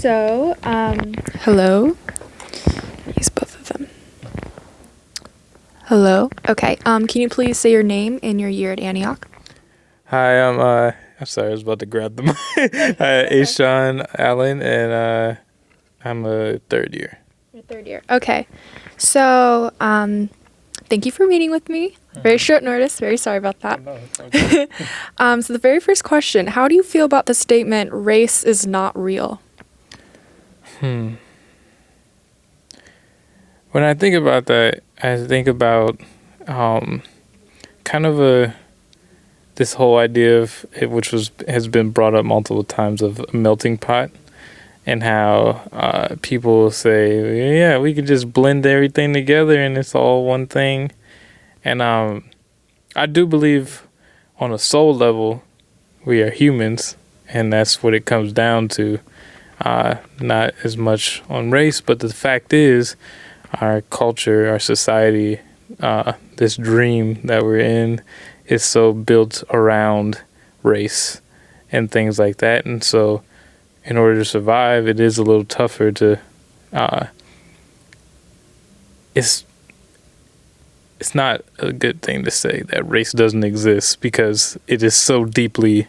Hello. Use both of them. Hello. Okay. Can you please say your name and your year at Antioch? Hi, I'm sorry, I was about to grab the mic. Ashawn Allen, and I'm a third year. Your third year. Okay. So, thank you for meeting with me. Very short notice. Very sorry about that. No, it's okay. So the very first question, how do you feel about the statement, race is not real? When I think about that, I think about kind of this whole idea of it, which has been brought up multiple times, of a melting pot, and how people say, yeah, we could just blend everything together and it's all one thing. And I do believe on a soul level we are humans, and that's what it comes down to. Not as much on race, but the fact is our culture, our society, this dream that we're in is so built around race and things like that. And so in order to survive, it is a little tougher to it's not a good thing to say that race doesn't exist, because it is so deeply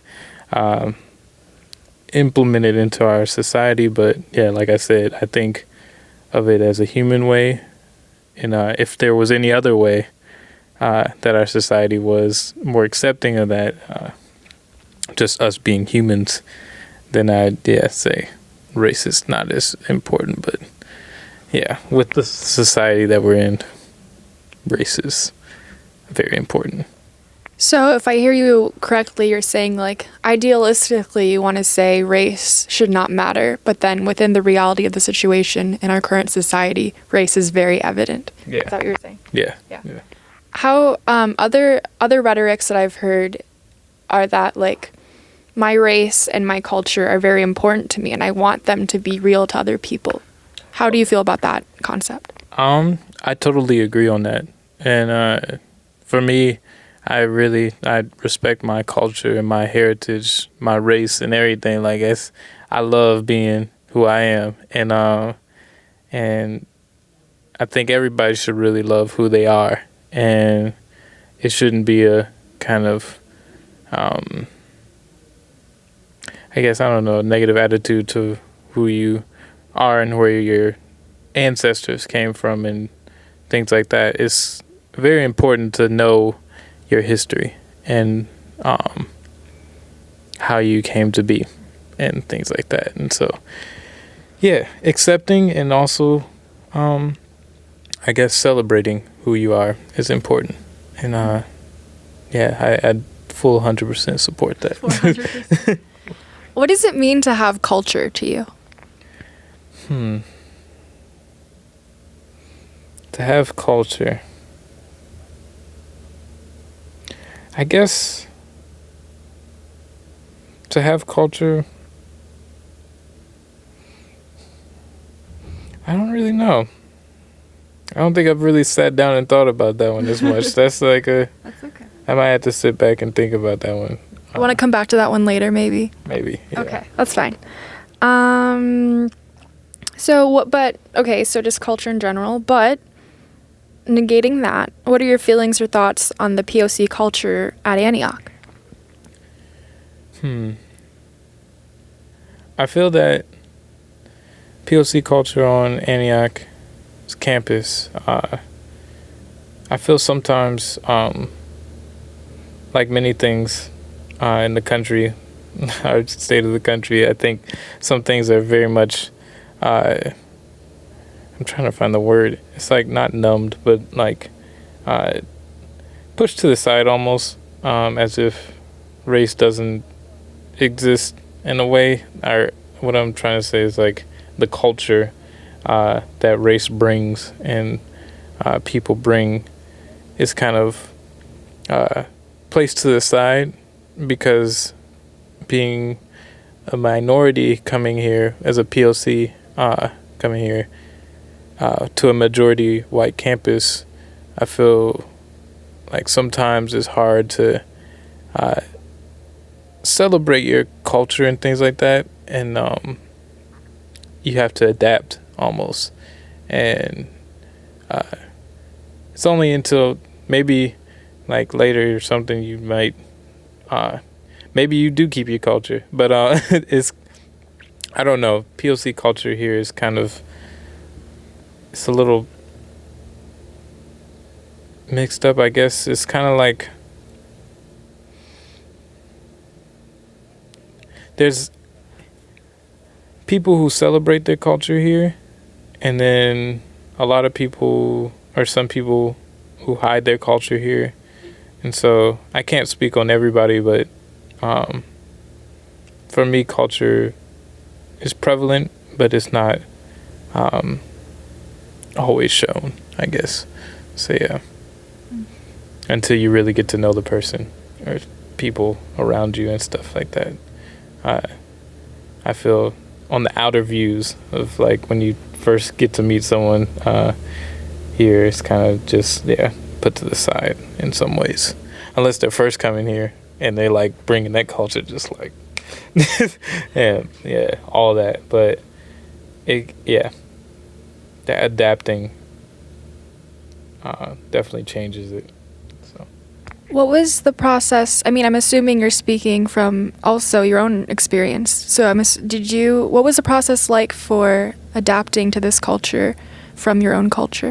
implemented into our society. But yeah, like I said, I think of it as a human way, and if there was any other way that our society was more accepting of that, just us being humans, then I'd say race is not as important. But yeah, with the society that we're in, race is very important. So if I hear you correctly, you're saying like idealistically you want to say race should not matter, but then within the reality of the situation in our current society, race is very evident. Yeah. Is that what you're saying? Yeah. How other rhetorics that I've heard are that like my race and my culture are very important to me and I want them to be real to other people. How do you feel about that concept? I totally agree on that. And for me, I respect my culture and my heritage, my race and everything. Like, I love being who I am. And I think everybody should really love who they are. And it shouldn't be a kind of, I guess, I don't know, negative attitude to who you are and where your ancestors came from and things like that. It's very important to know your history and how you came to be and things like that. And so, yeah, accepting and also, I guess, celebrating who you are is important. And I full 100% support that. 100%. What does it mean to have culture to you? To have culture, I guess, to have culture, I don't really know. I don't think I've really sat down and thought about that one as much. That's That's okay. I might have to sit back and think about that one. I want to come back to that one later, maybe. Maybe. Yeah. Okay, that's fine. So just culture in general, but negating that, what are your feelings or thoughts on the POC culture at Antioch? I feel that POC culture on Antioch's campus, I feel sometimes, like many things in the country, our state of the country, I think some things are very much, I'm trying to find the word. It's like not numbed, but like pushed to the side almost, as if race doesn't exist in a way. Or what I'm trying to say is like the culture that race brings and people bring is kind of placed to the side, because being a minority coming here as a POC, coming here to a majority white campus, I feel like sometimes it's hard to celebrate your culture and things like that. And you have to adapt almost. And it's only until maybe like later or something you might maybe you do keep your culture, but it's, I don't know, POC culture here is kind of, it's a little mixed up, I guess. It's kind of like there's people who celebrate their culture here, and then a lot of people, or some people who hide their culture here. And so I can't speak on everybody, but for me, culture is prevalent, but it's not always shown, I guess. So yeah, until you really get to know the person or people around you and stuff like that. I feel on the outer views of like when you first get to meet someone here, it's kind of just, yeah, put to the side in some ways, unless they're first coming here and they like bringing that culture, just like and yeah, all that. But the adapting definitely changes it. So What was the process? I mean, I'm assuming you're speaking from also your own experience. So what was the process like for adapting to this culture from your own culture?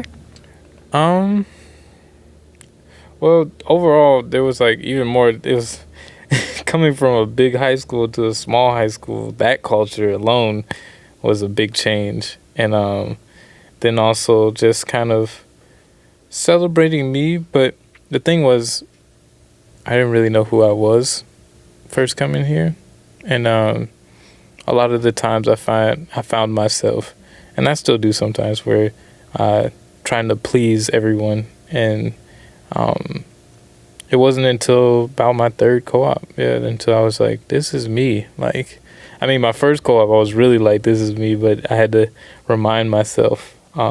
Well, overall, there was like even more. It was coming from a big high school to a small high school. That culture alone was a big change, and then also just kind of celebrating me. But the thing was, I didn't really know who I was first coming here, and a lot of the times I found myself, and I still do sometimes, where trying to please everyone. And it wasn't until about my third co-op, until I was like, this is me. Like, I mean, my first co-op, I was really like, this is me, but I had to remind myself.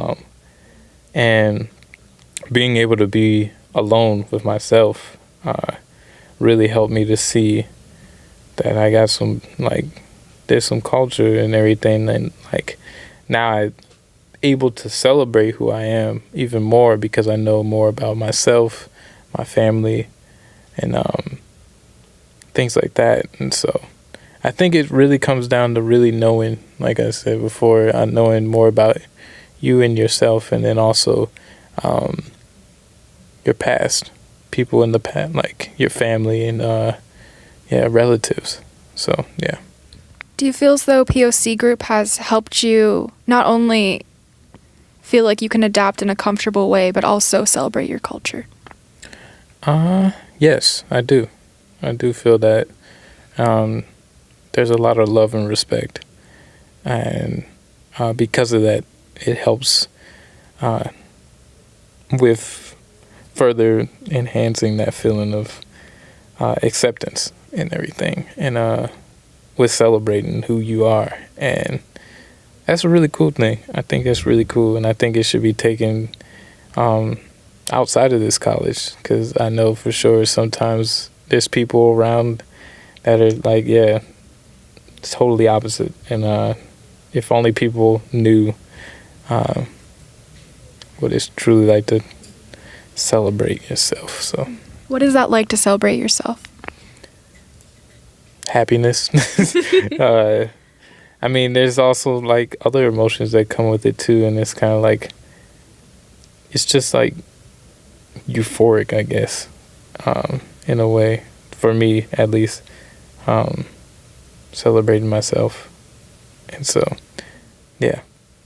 And being able to be alone with myself really helped me to see that I got some, like, there's some culture and everything. And, like, now I'm able to celebrate who I am even more because I know more about myself, my family, and things like that. And so I think it really comes down to really knowing, like I said before, knowing more about you and yourself, and then also your past, people in the past, like your family and relatives. So yeah. Do you feel as though POC group has helped you not only feel like you can adapt in a comfortable way, but also celebrate your culture? Yes, I do. I do feel that there's a lot of love and respect, and because of that, it helps with further enhancing that feeling of acceptance and everything, and with celebrating who you are. And that's a really cool thing. I think that's really cool, and I think it should be taken outside of this college, because I know for sure sometimes there's people around that are like, yeah, totally opposite. And if only people knew what it's truly like to celebrate yourself. So what is that like to celebrate yourself? Happiness. I mean, there's also like other emotions that come with it too, and it's kind of like, it's just like euphoric, I guess, in a way, for me at least, celebrating myself. And so yeah.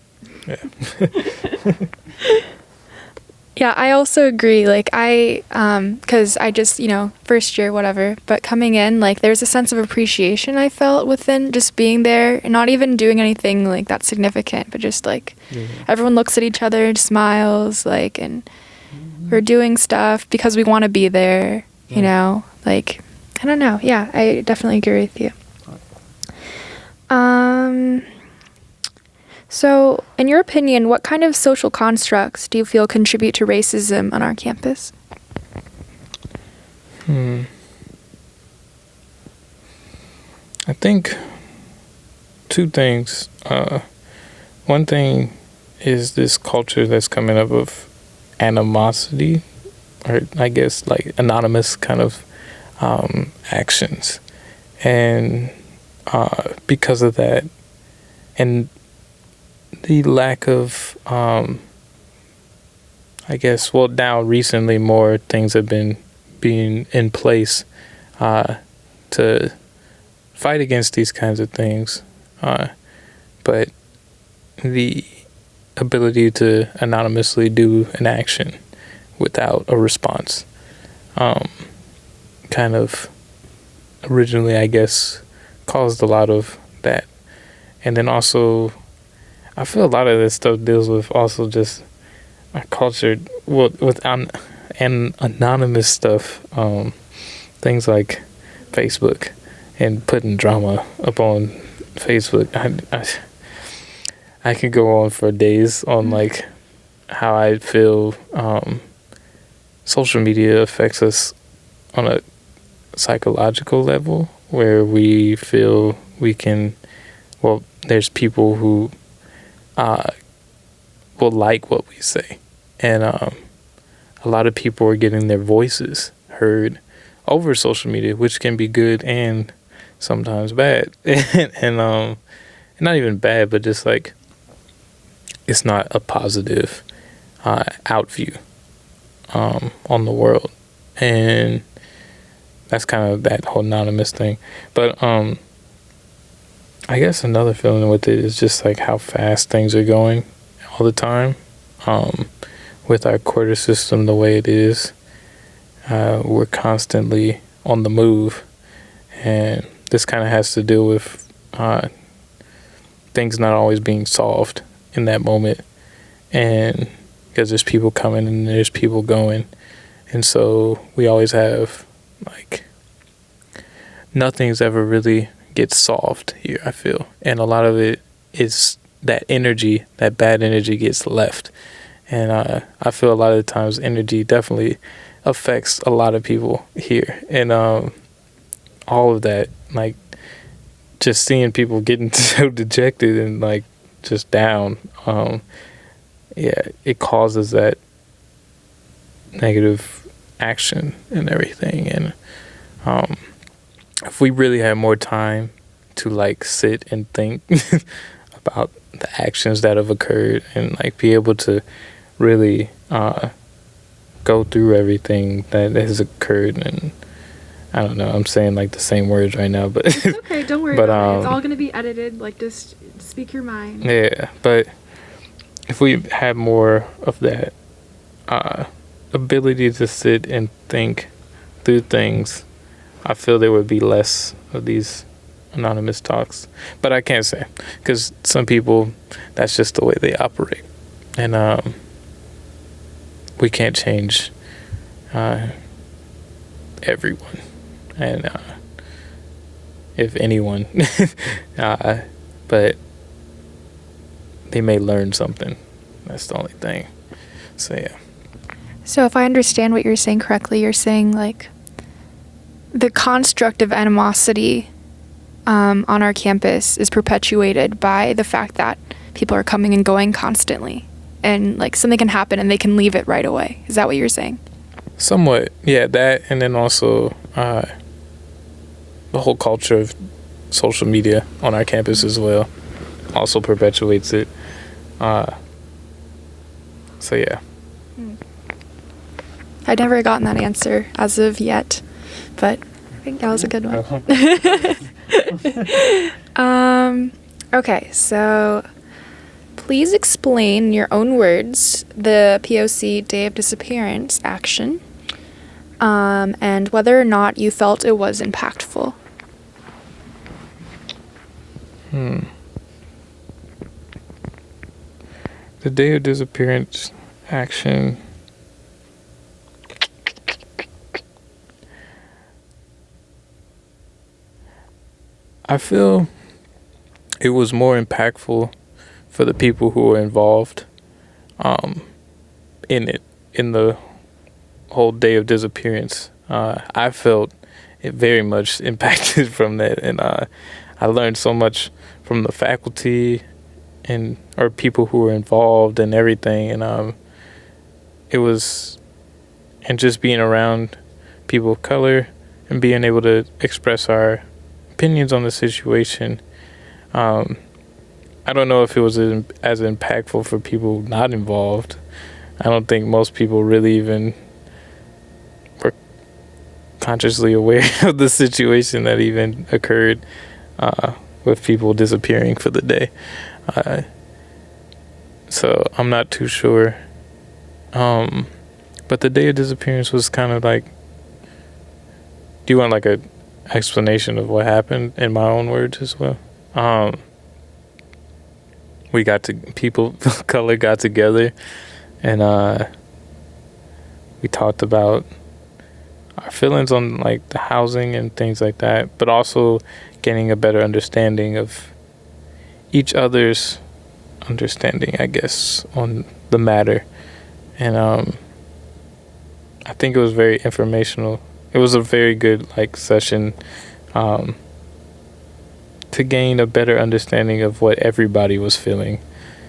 Yeah, I also agree. Like, because I just, first year, whatever, but coming in, like, there's a sense of appreciation I felt within just being there and not even doing anything, like, that significant, but just, like, everyone looks at each other and smiles, like, and we're doing stuff because we want to be there, you know? Like, I don't know. Yeah, I definitely agree with you. So, in your opinion, what kind of social constructs do you feel contribute to racism on our campus? I think two things. one thing is this culture that's coming up of animosity, or I guess like anonymous kind of actions, and because of that, and the lack of I guess, well, now recently more things have been being in place to fight against these kinds of things, but the ability to anonymously do an action without a response kind of originally, I guess, caused a lot of that. And then also, I feel a lot of this stuff deals with also just our culture with and anonymous stuff, things like Facebook and putting drama up on Facebook. I could go on for days on like how I feel social media affects us on a psychological level, where we feel we can, well, there's people who will like what we say, and a lot of people are getting their voices heard over social media, which can be good and sometimes bad. And not even bad, but just like it's not a positive out view on the world. And that's kind of that whole anonymous thing. But I guess another feeling with it is just like how fast things are going all the time. With our quarter system the way it is, we're constantly on the move, and this kind of has to do with things not always being solved in that moment, and because there's people coming and there's people going, and so we always have like nothing's ever really gets solved here, I feel, and a lot of it is that energy, that bad energy gets left. And I feel a lot of the times energy definitely affects a lot of people here. And all of that, like just seeing people getting so dejected and like just down, yeah, it causes that negative action and everything. And if we really had more time to like sit and think about the actions that have occurred and like be able to really go through everything that has occurred, and I don't know, I'm saying like the same words right now, but it's okay, don't worry about it. It's all gonna be edited, like just speak your mind. Yeah, but if we had more of that ability to sit and think through things, I feel there would be less of these anonymous talks. But I can't say, because some people, that's just the way they operate, and we can't change everyone, and if anyone, but they may learn something. That's the only thing. So yeah. So if I understand what you're saying correctly, you're saying like the construct of animosity on our campus is perpetuated by the fact that people are coming and going constantly, and like something can happen and they can leave it right away. Is that what you're saying? Somewhat, yeah, that, and then also the whole culture of social media on our campus as well also perpetuates it. So yeah. I'd never gotten that answer as of yet, but I think that was a good one. Okay, so please explain in your own words the POC Day of Disappearance action, and whether or not you felt it was impactful. The Day of Disappearance action. I feel it was more impactful for the people who were involved in it, in the whole Day of Disappearance. I felt it very much impacted from that, and I learned so much from the faculty and or people who were involved and everything, and it was, and just being around people of color and being able to express our opinions on the situation. I don't know if it was as impactful for people not involved. I don't think most people really even were consciously aware of the situation that even occurred with people disappearing for the day. So I'm not too sure. But the day of disappearance was kind of like, do you want like a explanation of what happened in my own words as well? People of color got together, and we talked about our feelings on like the housing and things like that, but also getting a better understanding of each other's understanding, I guess, on the matter. And I think it was very informational. It was a very good like session to gain a better understanding of what everybody was feeling,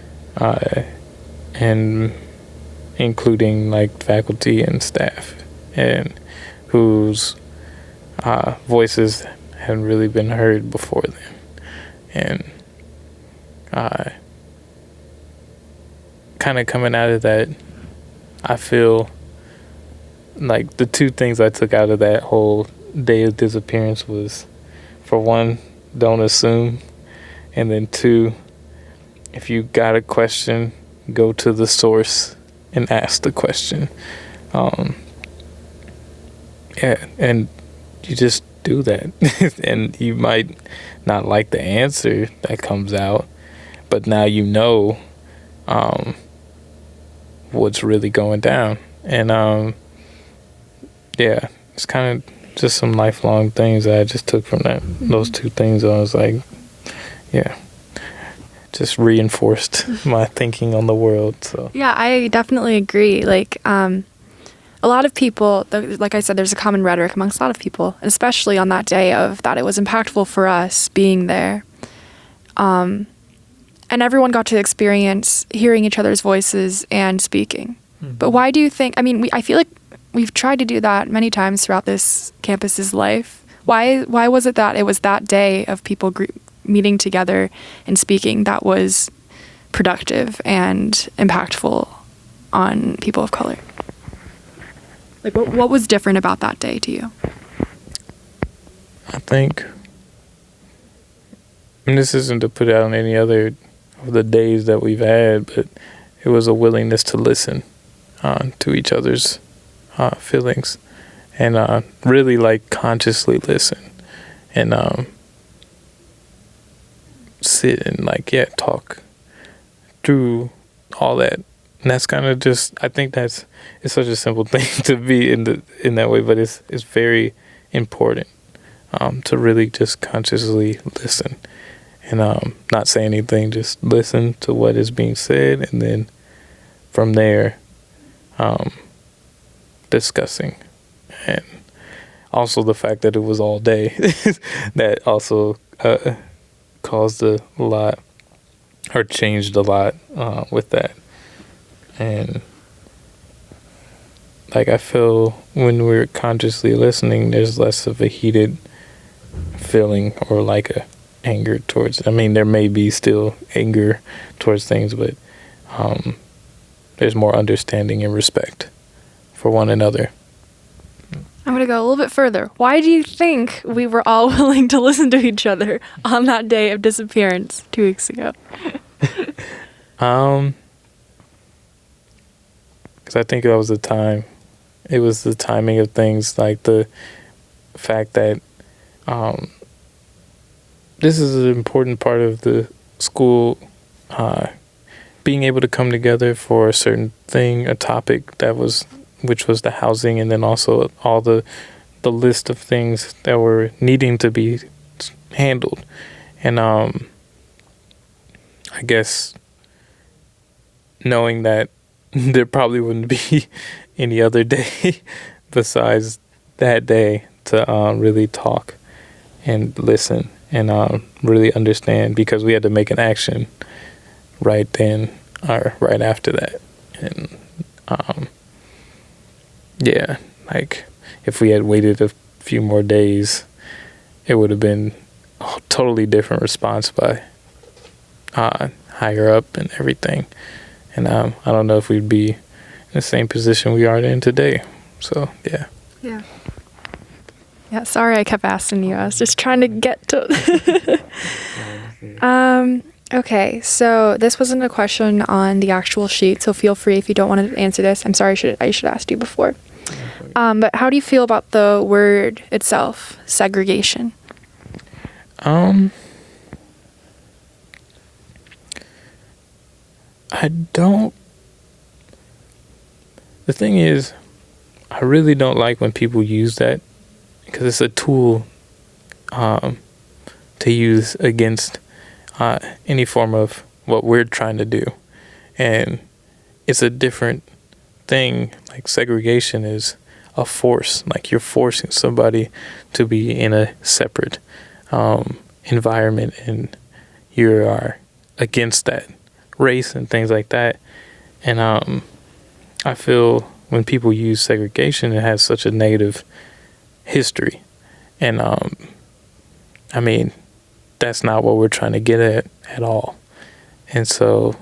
and including like faculty and staff, and whose voices hadn't really been heard before then. And kind of coming out of that, I feel like the two things I took out of that whole day of disappearance was, for one, don't assume, and then two, if you got a question, go to the source and ask the question. Yeah, and you just do that. And you might not like the answer that comes out, but now you know what's really going down. And yeah, it's kind of just some lifelong things that I just took from those two things. I was like, yeah, just reinforced my thinking on the world. So Yeah, I definitely agree. Like, a lot of people, like I said, there's a common rhetoric amongst a lot of people, and especially on that day of that it was impactful for us being there. And everyone got to experience hearing each other's voices and speaking. Mm-hmm. But why do you think, I feel like we've tried to do that many times throughout this campus's life. Why was it that it was that day of people meeting together and speaking that was productive and impactful on people of color? Like, what was different about that day to you? I think, and this isn't to put out on any other of the days that we've had, but it was a willingness to listen to each other's feelings, and really like consciously listen, and sit and talk through all that. And that's kind of just, I think it's such a simple thing to be in that way, but it's very important to really just consciously listen, and not say anything, just listen to what is being said, and then from there discussing. And also the fact that it was all day that also caused a lot, or changed a lot with that. And like, I feel when we're consciously listening, there's less of a heated feeling or like a anger towards, there may be still anger towards things, but there's more understanding and respect for one another. I'm going to go a little bit further. Why do you think we were all willing to listen to each other on that day of disappearance 2 weeks ago? Because I think that was the time. It was the timing of things, like the fact that this is an important part of the school, being able to come together for a certain thing, a topic which was the housing, and then also all the list of things that were needing to be handled. And I guess knowing that there probably wouldn't be any other day besides that day to really talk and listen and really understand, because we had to make an action right then or right after that. And yeah, like if we had waited a few more days, it would have been a totally different response by higher up and everything. And I don't know if we'd be in the same position we are in today. So yeah. Yeah. Yeah, sorry I kept asking you. I was just trying to get to okay, so this wasn't a question on the actual sheet, so feel free if you don't want to answer this. I'm sorry, I should have asked you before. But how do you feel about the word itself, segregation? I don't. The thing is, I really don't like when people use that because it's a tool to use against any form of what we're trying to do. And it's a different thing. Like segregation is a force. Like you're forcing somebody to be in a separate environment, and you are against that race and things like that. And I feel when people use segregation, it has such a negative history. And I mean, that's not what we're trying to get at all. And so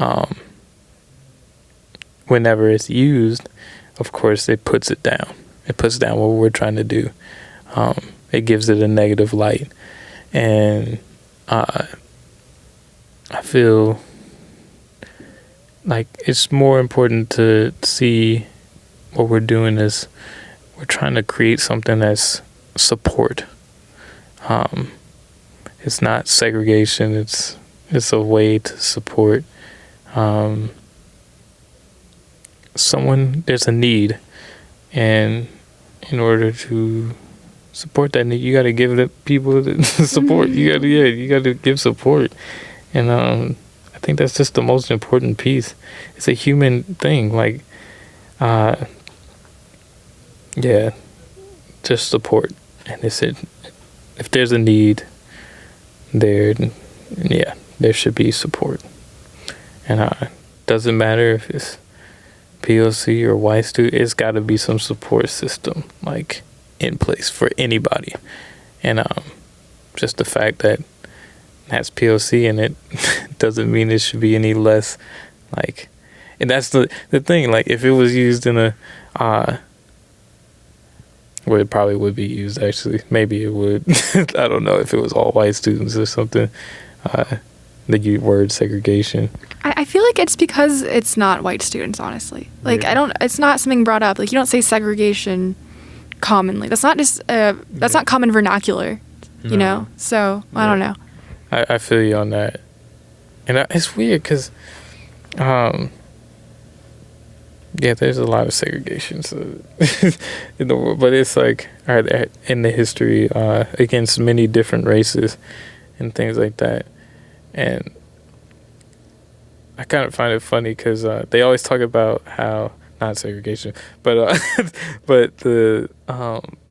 whenever it's used, of course, it puts it down. It puts down what we're trying to do. It gives it a negative light. And I feel like it's more important to see what we're doing is we're trying to create something that's support. It's not segregation. It's a way to support someone. There's a need, and in order to support that need, you got to give the people the support. You got to give support, and I think that's just the most important piece. It's a human thing, like just support. And it's it. If there's a need there should be support. And doesn't matter if it's POC or white student, it's got to be some support system like in place for anybody. And just the fact that it has POC in it doesn't mean it should be any less like. And that's the thing. Like if it was used in a well, it probably would be used, actually. Maybe it would. I don't know if it was all white students or something. The word segregation. I feel like it's because it's not white students, honestly. Like, Yeah. it's not something brought up. Like, you don't say segregation commonly. That's not just, that's not common vernacular, you know? So, I don't know. I feel you on that. And it's weird because, there's a lot of segregation in the world, but it's like in the history against many different races and things like that. And I kind of find it funny because they always talk about how not segregation, but but the